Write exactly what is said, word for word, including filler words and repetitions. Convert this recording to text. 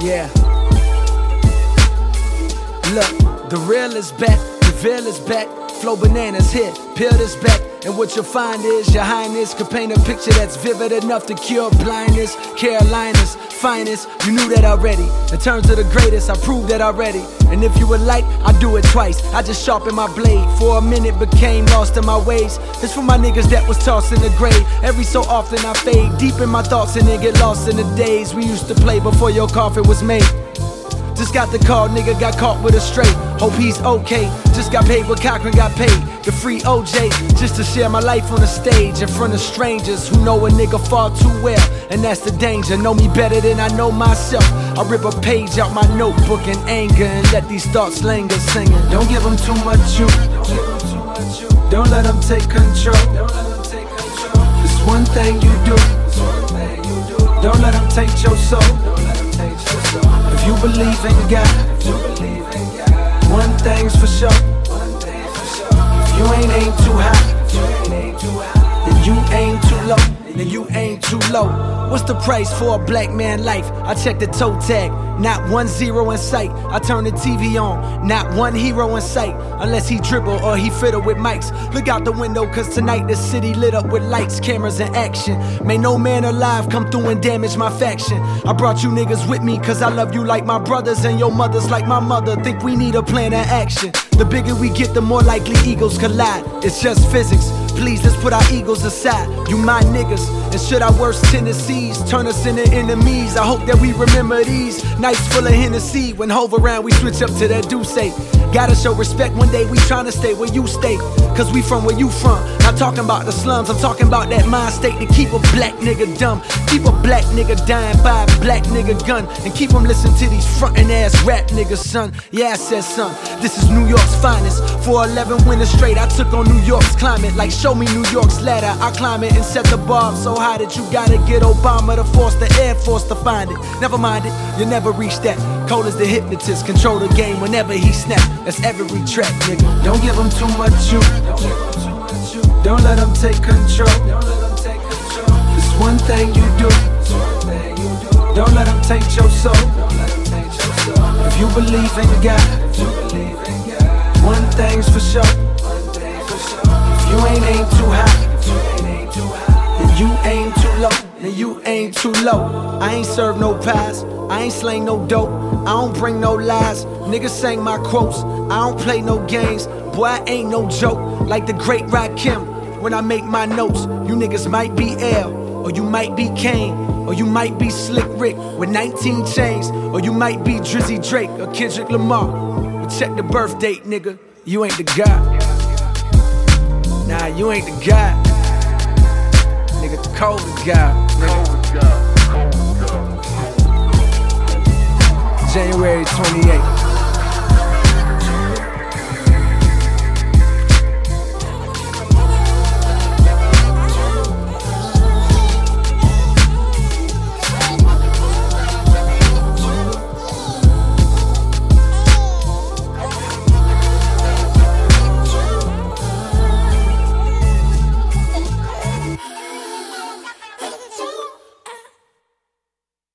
Yeah. Look, the real is back, the veil is back. Flow bananas here, peel this back. And what you'll find is your highness could paint a picture that's vivid enough to cure blindness. Carolina's finest, you knew that already. In terms of the greatest, I proved that already. And if you would like, I do it twice. I just sharpen my blade. For a minute became lost in my ways. It's for my niggas that was tossed in the grave. Every so often I fade deep in my thoughts and then get lost in the days we used to play before your coffin was made. Just got the call, nigga got caught with a straight. Hope he's okay. Just got paid what Cochran got paid. The free O J, just to share my life on the stage in front of strangers who know a nigga far too well. And that's the danger, know me better than I know myself. I rip a page out my notebook in anger and let these thoughts linger singing. Don't give them too much you. Don't let them take control. It's one thing you do. Don't let them take your soul. If you believe in God, one thing's for sure. If you ain't aim too high, then you aim too low. Then you aim too low. What's the price for a black man life? I check the toe tag, not one zero in sight. I turn the T V on, not one hero in sight. Unless he dribble or he fiddle with mics. Look out the window cause tonight the city lit up with lights, cameras and action. May no man alive come through and damage my faction. I brought you niggas with me cause I love you like my brothers. And your mothers like my mother. Think we need a plan of action. The bigger we get, the more likely egos collide. It's just physics. Please, let's put our egos aside. You my niggas. And should our worst tendencies turn us into enemies? I hope that we remember these nights full of Hennessy. When Hove around, we switch up to that Douce. Gotta show respect one day, we tryna stay where you stay. Cause we from where you from. Not talking about the slums, I'm talking about that mind state to keep a black nigga dumb. Keep a black nigga dying by a black nigga gun. And keep them listening to these frontin' ass rap niggas, son. Yeah, I said son, this is New York's finest. For eleven winters straight, I took on New York's climate. Like show me New York's ladder, I climb it and set the bar so high that you gotta get Obama to force the Air Force to find it. Never mind it, you'll never reach that. Cold as the hypnotist, control the game whenever he snap. That's every track, nigga. Don't give him too much you. Don't let him take control. It's one thing you do. Don't let him take your soul. If you believe in God, one thing's for sure. If you ain't aim too high, then you aim too low. Then you aim too low. I ain't serve no pies, I ain't slang no dope, I don't bring no lies. Niggas sang my quotes, I don't play no games. Boy, I ain't no joke, like the great Rakim. When I make my notes, you niggas might be L, or you might be Kane, or you might be Slick Rick with nineteen chains, or you might be Drizzy Drake or Kendrick Lamar. But check the birth date, nigga, you ain't the guy. Nah, you ain't the guy. Nigga, the cold guy, nigga. January twenty-eighth.